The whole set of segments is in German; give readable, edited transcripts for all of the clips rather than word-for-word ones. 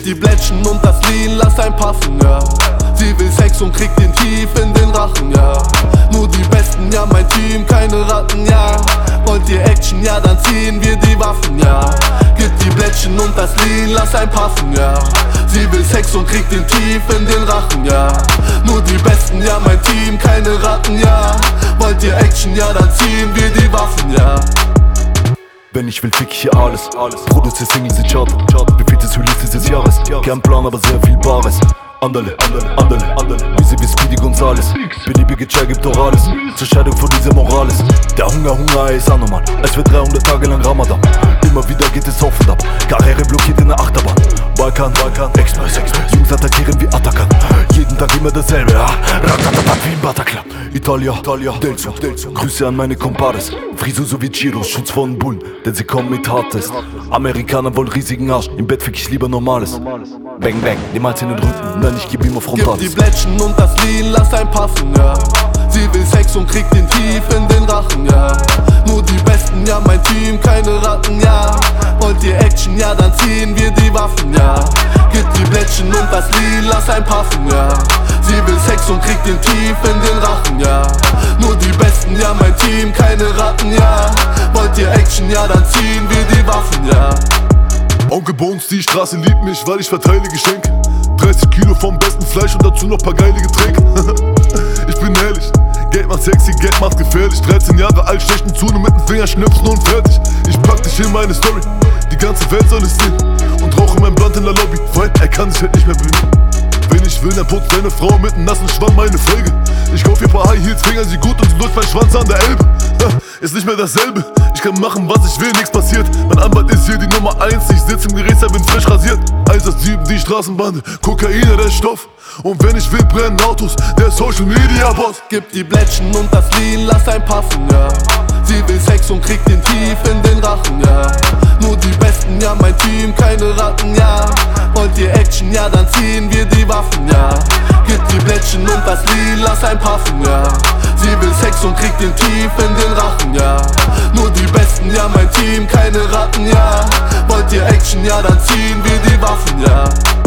Gib die Blättchen und das Lean, lass ein passen, ja. Sie will Sex und kriegt den tief in den Rachen, ja. Nur die Besten, ja, mein Team, keine Ratten, ja. Wollt ihr Action, ja, dann ziehen wir die Waffen, ja. Gib die Blättchen und das Lean, lass ein passen, ja. Sie will Sex und kriegt den tief in den Rachen, ja. Nur die Besten, ja, mein Team, keine Ratten, ja. Wollt ihr Action, ja, dann ziehen wir die Waffen, ja. Wenn ich will, fick ich hier alles. Produzier Singles in Chart. Wie viel das Release dieses Jahres? Kein Plan, aber sehr viel Bares. Andale, wie sie wie Speedy Gonzales. Beliebige Chai gibt doch alles. Zur Scheidung von dieser Morales. Der Hunger ist anormal. Es wird 300 Tage lang Ramadan. Immer wieder geht es auf und ab. Karriere blockiert in der Achterbahn. Balkan, Express. Jungs attackieren wie Attackern. Jeden Tag immer dasselbe, ja. Ratatatat wie im Bataclan. Italia, Delzo. Grüße an meine Compadres. Frisur so wie Giro, Schutz von Bullen, denn sie kommen mit Hardtest. Amerikaner wollen riesigen Arsch, im Bett fick ich lieber Normales. Bang, niemals in den Rücken, nein, ich geb ihm auf Frontales. Gib die Blättchen und das Lean, lass ein passen, ja. Sie will Sex und kriegt den tief in den Rachen, ja. Nur die Besten, ja, mein Team, keine Ratten, ja. Wollt ihr Action, ja, dann ziehen wir die Waffen, ja. Gib die Blättchen und das Lean, lass ein passen, ja. Sie will Sex und kriegt den tief in den Rachen, ja. Nur die Besten, ja, mein Team, keine Ratten, ja. Wollt ihr Action, ja, dann ziehen wir die Waffen, ja. Onkel Bones, die Straße liebt mich, weil ich verteile Geschenke. 30 Kilo vom besten Fleisch und dazu noch paar geile Getränke. Ich bin ehrlich, Geld macht sexy, Geld macht gefährlich. 13 Jahre alt, schlechten Zune mit dem Finger schnipsen und fertig. Ich pack dich in meine Story, die ganze Welt soll es sehen. Und rauche mein Blunt in der Lobby, weil er kann sich halt nicht mehr bewegen. Wenn ich will, dann putzt deine Frau mit nem nassen Schwamm meine Felge. Ich kauf ihr paar High Heels, fingern sie gut und sie läuft mein Schwanz an der Elbe. Ist nicht mehr dasselbe, ich kann machen was ich will, nichts passiert. Mein Anwalt ist hier die Nummer 1, ich sitz im Gerichtssaal, bin frisch rasiert. Einsatz-7, die Straßenbande, Kokaine, der Stoff. Und wenn ich will, brennen Autos, der Social Media Boss. Gib die Blättchen und das Lean, lass ein passen, ja. Sie will Sex und kriegt den tief in den Rachen, ja. Nur die Besten, ja, mein Team, keine Ratten, ja. Wollt ihr Action, ja, dann ziehen wir die Waffen, ja. Gib die Blättchen und das Lean, lass ein passen, ja. Sie will Sex und kriegt den tief in den Rachen, ja. Nur die Besten, ja, mein Team, keine Ratten, ja. Wollt ihr Action, ja, dann ziehen wir die Waffen, ja.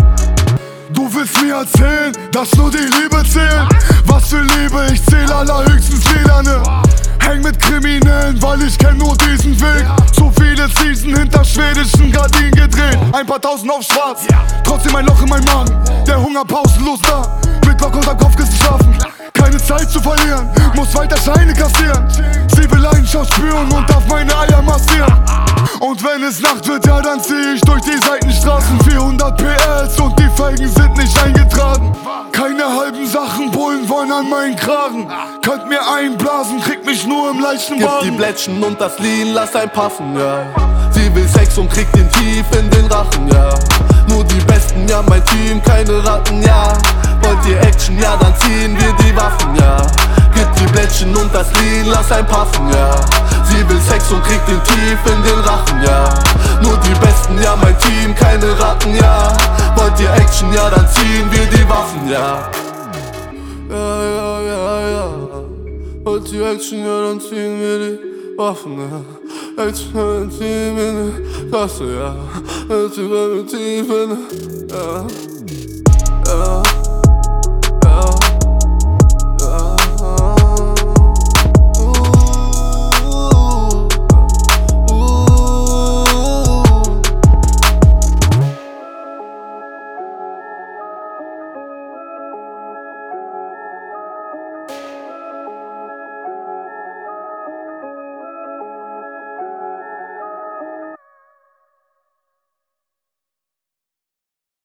Du willst mir erzählen, dass nur die Liebe zählt? Was für Liebe, ich zähle allerhöchstens Lederne. Häng mit Kriminellen, weil ich kenn nur diesen Weg. So viele Season hinter schwedischen Gardinen gedreht. Ein paar tausend auf schwarz, trotzdem ein Loch in meinem Magen. Der Hunger pausenlos da, mit Block unterm Kopfkissen schlafen. Keine Zeit zu verlieren, muss weiter Scheine kassieren. Sie will Leidenschaft spüren und darf meine Eier massieren. Und wenn es Nacht wird, ja dann zieh ich durch die Seitenstraßen. 400 PS und die Felgen sind nicht eingetragen. Keine halben Sachen, Bullen wollen an meinen Kragen. Könnt mir einblasen, kriegt mich nur im leichten Wagen. Gib die Blättchen und das Lean, lass ein passen, ja. Sie will Sex und kriegt den tief in den Rachen, ja. Nur die Besten, ja, mein Team, keine Ratten, ja. Wollt ihr Action, ja, dann ziehen wir die Waffen, ja. Gib die Blättchen und das Lean, lass ein passen, ja. Sie will Sex und kriegt den tief in den Rachen, ja. Nur die Besten, ja, mein Team, keine Ratten, ja. Wollt ihr Action, ja, dann ziehen wir die Waffen, ja. Ja. Wollt ihr Action, ja, dann ziehen wir die Waffen, ja. Action, ja, dann ziehen wir die Klasse, ja. Action, ja, dann ziehen wir die, ja.